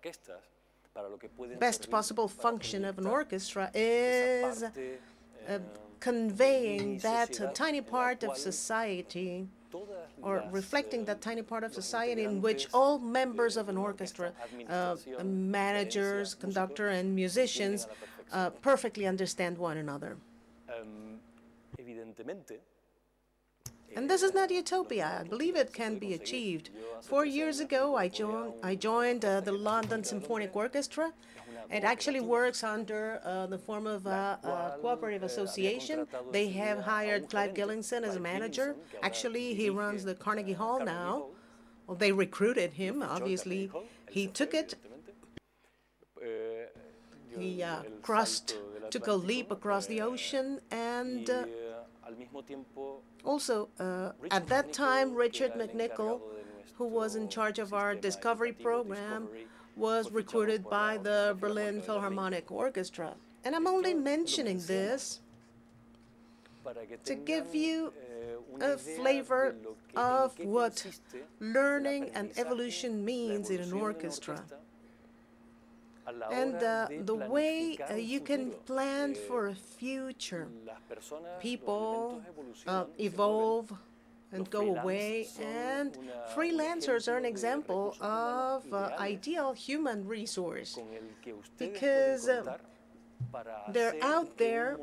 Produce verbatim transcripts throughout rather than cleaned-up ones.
best possible function of an orchestra is uh, conveying that uh, tiny part of society, or reflecting that tiny part of society in which all members of an orchestra, uh, managers, conductor, and musicians, uh, perfectly understand one another. And this is not utopia. I believe it can be achieved. Four years ago, I, jo I joined uh, the London Symphonic Orchestra. It actually works under uh, the form of a, a cooperative association. They have hired Clive Gillinson as a manager. Actually, he runs the Carnegie Hall now. Well, they recruited him, obviously. He took it. He uh, crossed, took a leap across the ocean, and uh, also, uh, at that time, Richard McNichol, who was in charge of our Discovery program, was recruited by the Berlin Philharmonic Orchestra. And I'm only mentioning this to give you a flavor of what learning and evolution means in an orchestra, and uh, the way uh, you can plan for a future. People uh, evolve and go away, and freelancers are an example of uh, ideal human resource, because uh, they're out there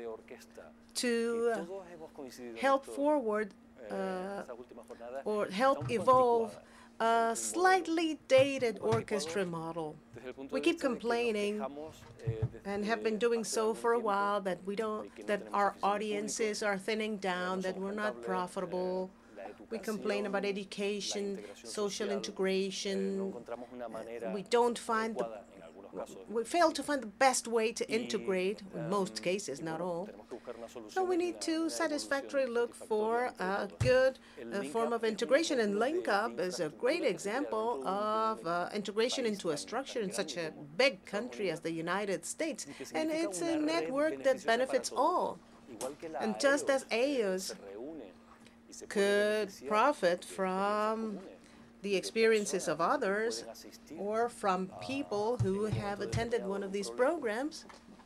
to uh, help forward uh, or help evolve a slightly dated orchestra model. We keep complaining, and have been doing so for a while, that we don't, that our audiences are thinning down, that we're not profitable. We complain about education, social integration. We don't find the, we fail to find the best way to integrate, in most cases, not all. So we need to satisfactorily look for a good uh, form of integration, and LinkUp is a great example of uh, integration into a structure in such a big country as the United States, and it's a network that benefits all. And just as A E U S could profit from the experiences of others, or from people who have attended one of these programs,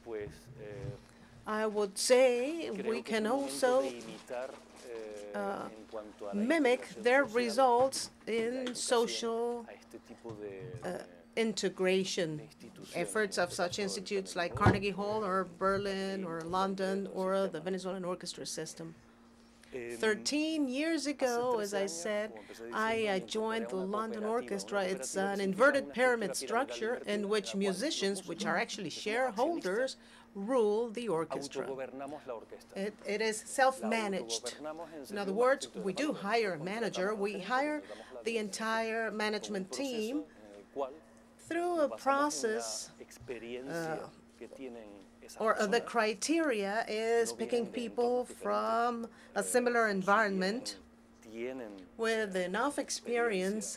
I would say we can also uh, mimic their results in social uh, integration efforts of such institutes like Carnegie Hall or Berlin or London or the Venezuelan orchestra system. Thirteen years ago, as I said, I uh, joined the London Orchestra. It's an inverted pyramid structure in which musicians, which are actually shareholders, rule the orchestra. It, it is self-managed. In other words, we do hire a manager. We hire the entire management team through a process uh, or uh, the criteria is picking people from a similar environment with enough experience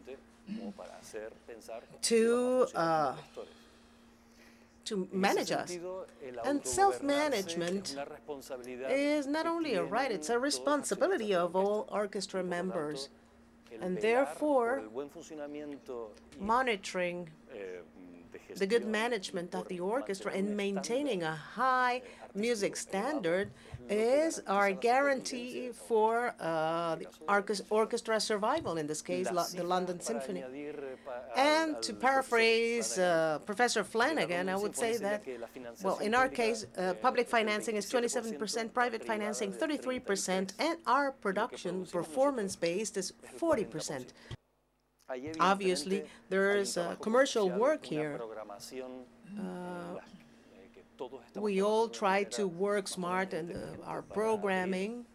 to uh, to manage us. And self-management is not only a right, it's a responsibility of all orchestra members. And therefore, monitoring the good management of the orchestra and maintaining a high music standard is our guarantee for uh, the orchestra survival, in this case, Lo the London Symphony. And to paraphrase uh, Professor Flanagan, I would say that, well, in our case, uh, public financing is twenty-seven percent, private financing thirty-three percent, and our production, performance-based, is forty percent. Obviously, there is uh, commercial work here. Uh, we all try to work smart in uh, our programming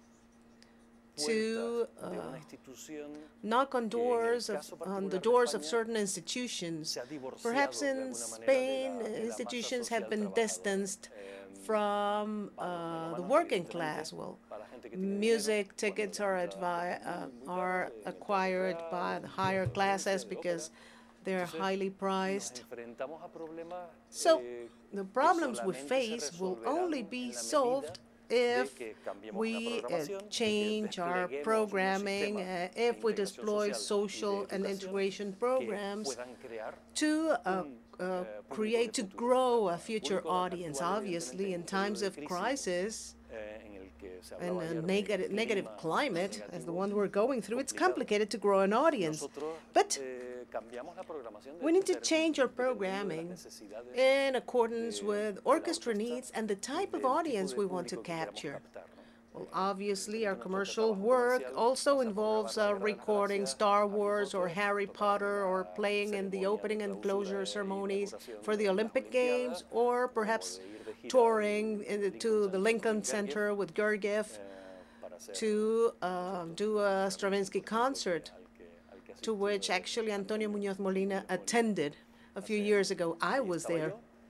to uh, knock on doors of, on the doors of certain institutions. Perhaps in Spain, institutions have been distanced from uh, the working class. Well, music tickets are, advi uh, are acquired by the higher classes because they're highly priced. So the problems we face will only be solved if we uh, change our programming, uh, if we deploy social and integration programs to uh, uh, create, to grow a future audience. Obviously, in times of crisis and a negative, negative climate, as the one we're going through, it's complicated to grow an audience. But we need to change our programming in accordance with orchestra needs and the type of audience we want to capture. Well, obviously, our commercial work also involves uh, recording Star Wars or Harry Potter, or playing in the opening and closure ceremonies for the Olympic Games, or perhaps touring in the, to the Lincoln Center with Gergiev to uh, do a Stravinsky concert, to which actually Antonio Muñoz Molina attended a few years ago. I was there.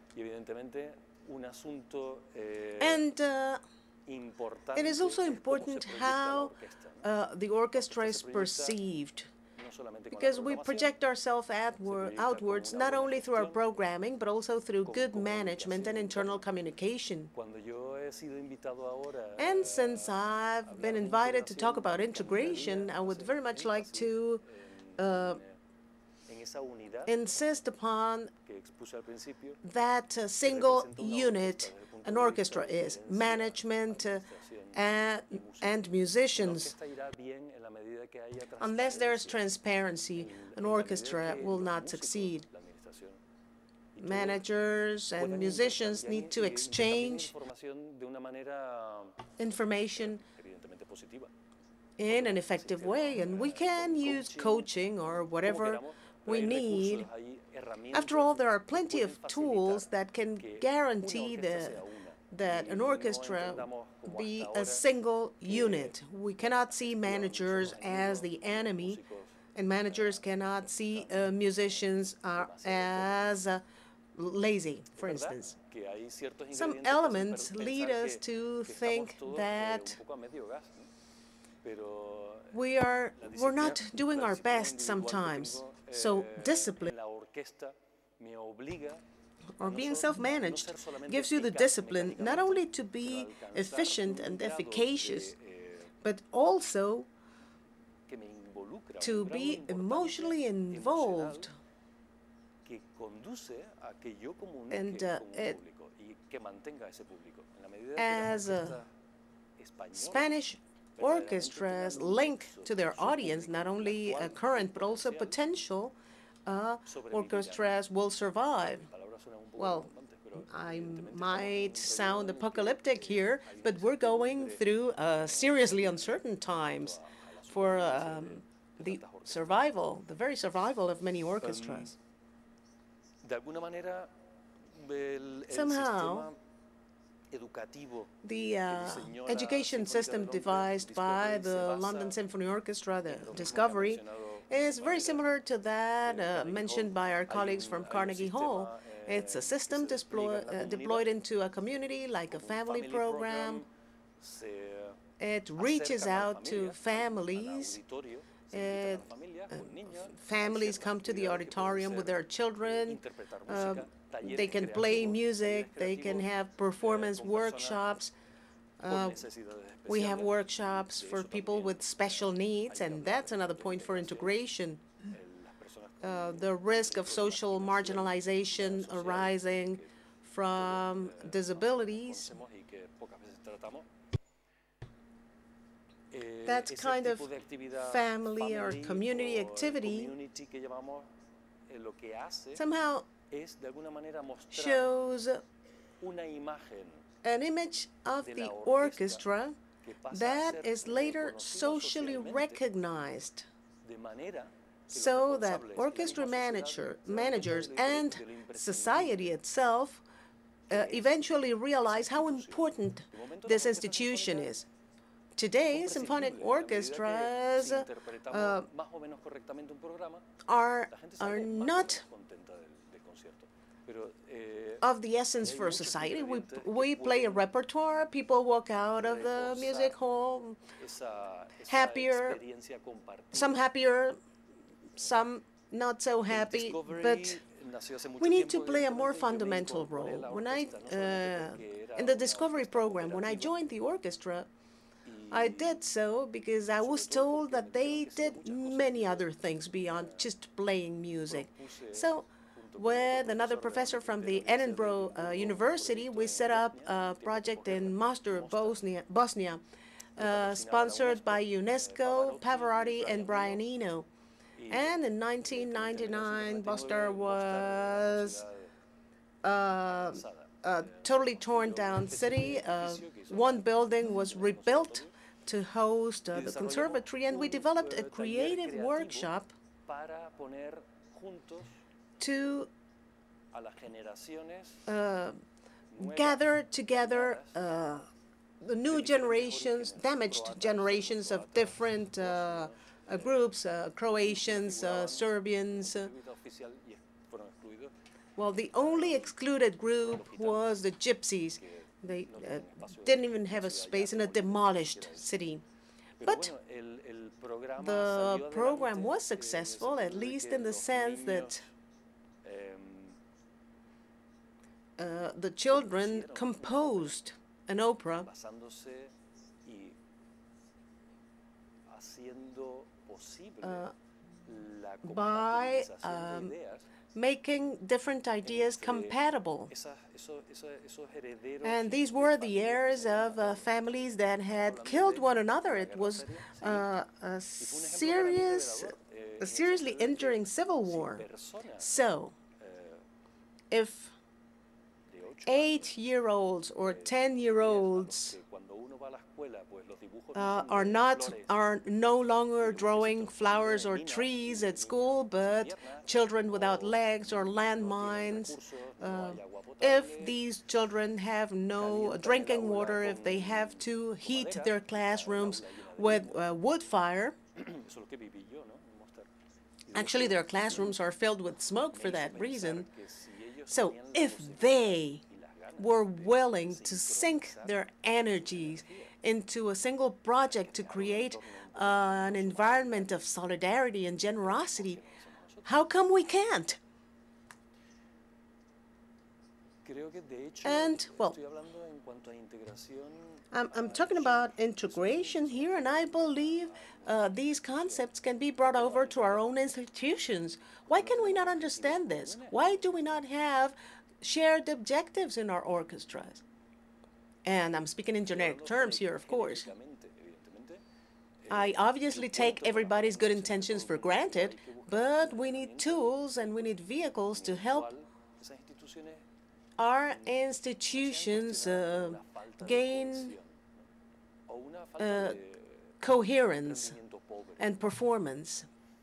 And uh, it is also important how uh, the orchestra is perceived, because we project ourselves outwards not only through our programming, but also through good management and internal communication. And since I've been invited to talk about integration, I would very much like to uh, insist upon that uh, single unit an orchestra is: management uh, and, and musicians. Unless there is transparency, an orchestra will not succeed. Managers and musicians need to exchange information in an effective way, and we can use coaching or whatever we need. After all, there are plenty of tools that can guarantee the, that an orchestra be a single unit. We cannot see managers as the enemy, and managers cannot see uh, musicians uh, as uh, lazy, for instance. Some elements lead us to think that we are we're not doing our best sometimes. So discipline, or being self-managed, gives you the discipline not only to be efficient and efficacious, but also to be emotionally involved. And uh, it, as a Spanish orchestras link to their audience, not only uh, current but also potential, uh, orchestras will survive. Well, I might sound apocalyptic here, but we're going through uh, seriously uncertain times for um, the survival, the very survival of many orchestras. Somehow, the uh, education system devised by the London Symphony Orchestra, the Discovery, is very similar to that uh, mentioned by our colleagues from Carnegie Hall. It's a system deploy, uh, deployed into a community like a family program. It reaches out to families. It, uh, families come to the auditorium with their children. Uh, They can play music, they can have performance workshops. Uh, we have workshops for people with special needs, and that's another point for integration. Uh, the risk of social marginalization arising from disabilities. That kind of family or community activity somehow shows an image of the orchestra that is later socially recognized, so that orchestra manager, managers and society itself uh, eventually realize how important this institution is. Today, symphonic orchestras uh, are, are not of the essence for society. We, we play a repertoire, people walk out of the music hall happier, some happier, some not so happy, but we need to play a more fundamental role. When I uh, in the Discovery program. When I joined the orchestra, I did so because I was told that they did many other things beyond just playing music. So with another professor from the Edinburgh uh, University, we set up a project in Mostar, Bosnia, Bosnia uh, sponsored by UNESCO, Pavarotti, and Brian Eno. And in nineteen ninety-nine, Mostar was uh, a totally torn down city. Uh, one building was rebuilt to host uh, the conservatory, and we developed a creative workshop to uh, gather together uh, the new generations, damaged generations of different uh, uh, groups, uh, Croatians, uh, Serbians. Uh, well, the only excluded group was the Gypsies. They uh, didn't even have a space in a demolished city. But the program was successful, at least in the sense that uh, the children composed an opera uh, by um, making different ideas compatible. And these were the heirs of uh, families that had killed one another. It was uh, a serious, a seriously injuring civil war. So, if eight-year-olds or ten-year-olds uh, are not are no longer drawing flowers or trees at school, but children without legs or landmines, uh, if these children have no drinking water, if they have to heat their classrooms with uh, wood fire, actually their classrooms are filled with smoke for that reason. So if they were willing to sink their energies into a single project to create uh, an environment of solidarity and generosity, how come we can't? And, well, I'm, I'm talking about integration here, and I believe uh, these concepts can be brought over to our own institutions. Why can we not understand this? Why do we not have shared objectives in our orchestras? And I'm speaking in generic terms here, of course. I obviously take everybody's good intentions for granted, but we need tools and we need vehicles to help our institutions uh, gain uh, coherence and performance.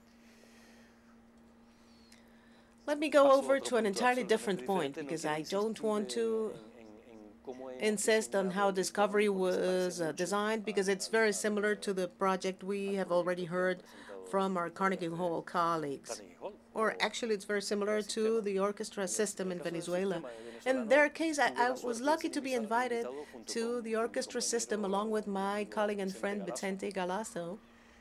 Let me go over to an entirely different point, because I don't want to insist on how Discovery was uh, designed, because it's very similar to the project we have already heard from our Carnegie Hall colleagues. Or actually, it's very similar to the orchestra system in Venezuela. In their case, I, I was lucky to be invited to the orchestra system along with my colleague and friend Vicente Galasso.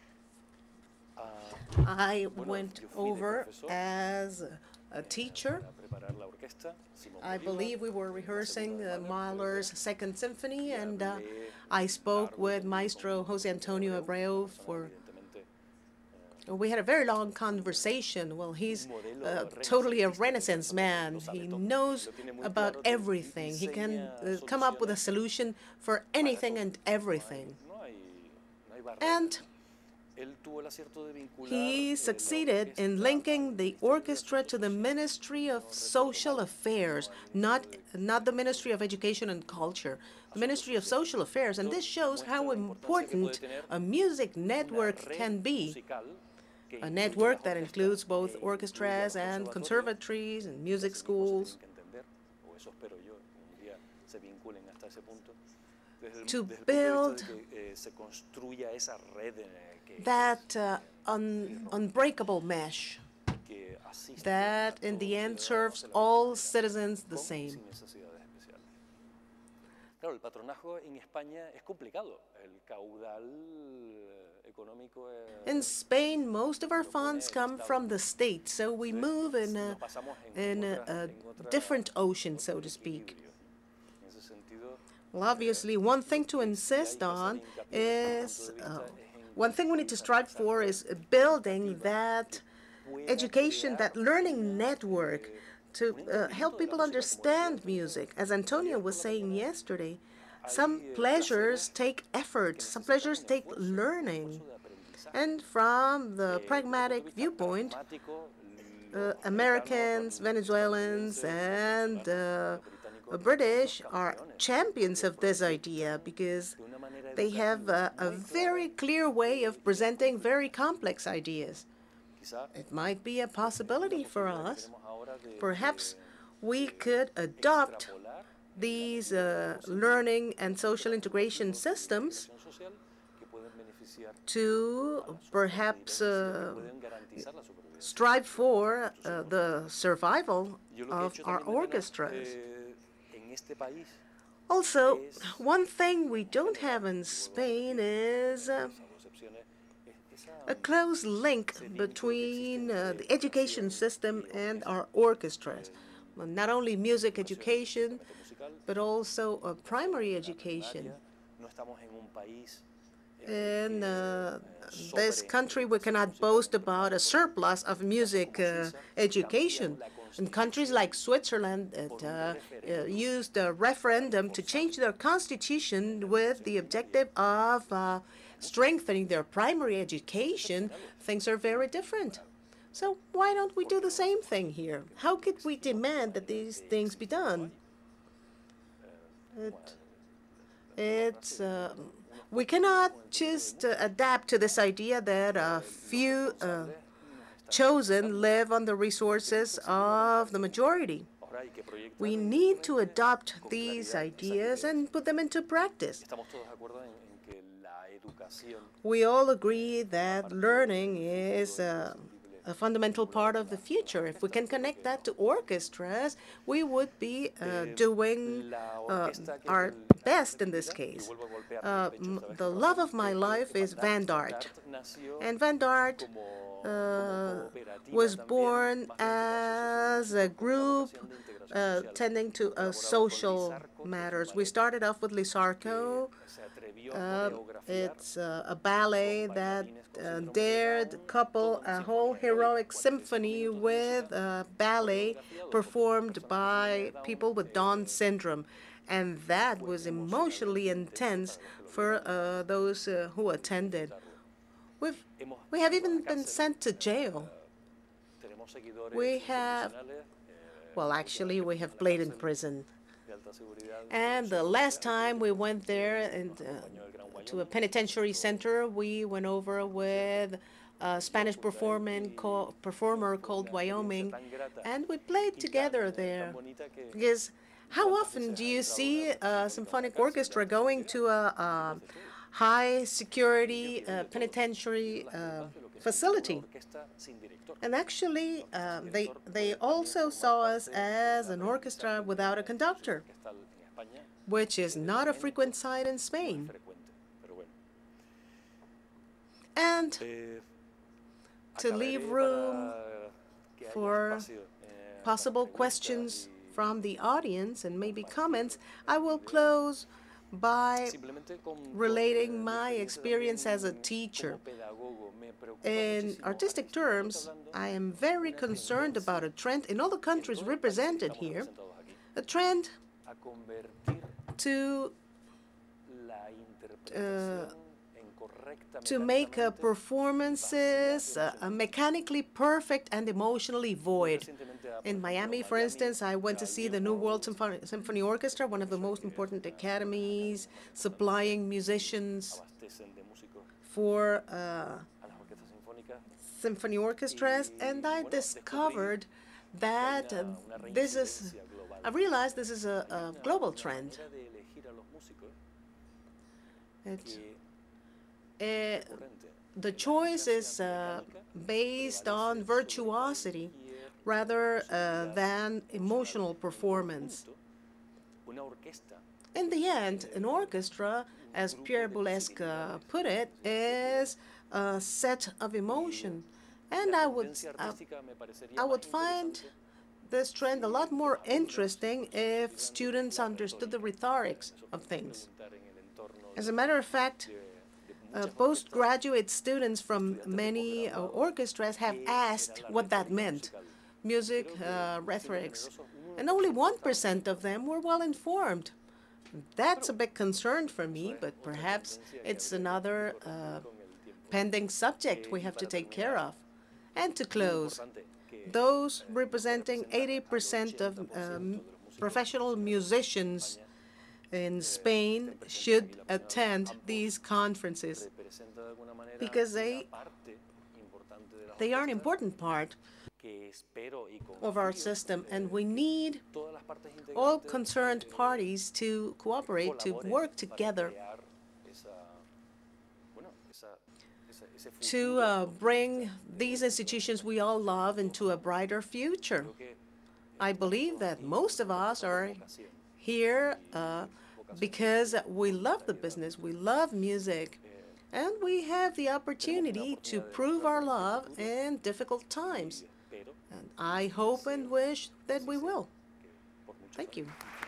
I went over as a teacher. I believe we were rehearsing uh, Mahler's Second Symphony, and uh, I spoke with Maestro Jose Antonio Abreu for we had a very long conversation. Well, he's uh, totally a Renaissance man. He knows about everything. He can uh, come up with a solution for anything and everything. And he succeeded in linking the orchestra to the Ministry of Social Affairs, not, not the Ministry of Education and Culture, the Ministry of Social Affairs. And this shows how important a music network can be. A network that includes both orchestras and conservatories and music schools, to build that uh, un unbreakable mesh that in the end serves all citizens the same. Claro, el patronaje en España es complicado. El caudal económico es... In Spain, most of our funds come from the state, so we move in a, in a, a different ocean, so to speak. Well, obviously, one thing to insist on is, uh, one thing we need to strive for is building that education, that learning network to uh, help people understand music. As Antonio was saying yesterday, some pleasures take effort, some pleasures take learning. And from the pragmatic viewpoint, uh, Americans, Venezuelans, and uh, British are champions of this idea because they have a, a very clear way of presenting very complex ideas. It might be a possibility for us. Perhaps we could adopt these uh, learning and social integration systems to perhaps uh, strive for uh, the survival of our orchestras. Also, one thing we don't have in Spain is uh, a close link between uh, the education system and our orchestras. Well, not only music education, but also uh, primary education. In uh, this country, we cannot boast about a surplus of music uh, education. In countries like Switzerland that uh, uh, used a referendum to change their constitution with the objective of uh, strengthening their primary education, things are very different. So why don't we do the same thing here? How could we demand that these things be done? It, it's, uh, we cannot just uh, adapt to this idea that a few uh, chosen live on the resources of the majority. We need to adopt these ideas and put them into practice. We all agree that learning is uh, a fundamental part of the future. If we can connect that to orchestras, we would be uh, doing uh, our best in this case. Uh, the love of my life is Van Dart. And Van Dart uh, was born as a group uh, tending to uh, social matters. We started off with Lizarco. Uh, it's uh, a ballet that uh, dared couple a whole heroic symphony with a ballet performed by people with Down syndrome. And that was emotionally intense for uh, those uh, who attended. We've, we have even been sent to jail. We have, well, actually, we have played in prison. And the last time we went there and, uh, to a penitentiary center, we went over with a Spanish performing co performer called Wyoming, and we played together there. Because how often do you see a symphonic orchestra going to a, a high-security uh, penitentiary uh, facility? And actually, uh, they, they also saw us as an orchestra without a conductor, which is not a frequent sight in Spain. And to leave room for possible questions from the audience and maybe comments, I will close by relating my experience as a teacher. In artistic terms, I am very concerned about a trend in all the countries represented here, a trend to uh, to make uh, performances uh, mechanically perfect and emotionally void. In Miami, for instance, I went to see the New World Symphony, Symphony Orchestra, one of the most important academies supplying musicians for uh, symphony orchestras, and I discovered that uh, this is, I realized this is a, a global trend. It, uh, the choice is uh, based on virtuosity rather uh, than emotional performance. In the end, an orchestra, as Pierre Boulez uh, put it, is a set of emotion. And I would, uh, I would find this trend a lot more interesting if students understood the rhetorics of things. As a matter of fact, uh, postgraduate students from many uh, orchestras have asked what that meant, music uh, rhetorics, and only one percent of them were well informed. That's a big concern for me, but perhaps it's another uh, pending subject we have to take care of. And to close, those representing eighty percent of um, professional musicians in Spain should attend these conferences because they, they are an important part of our system, and we need all concerned parties to cooperate, to work together to uh, bring these institutions we all love into a brighter future. I believe that most of us are here uh, because we love the business, we love music, and we have the opportunity to prove our love in difficult times. And I hope and wish that we will. Thank you.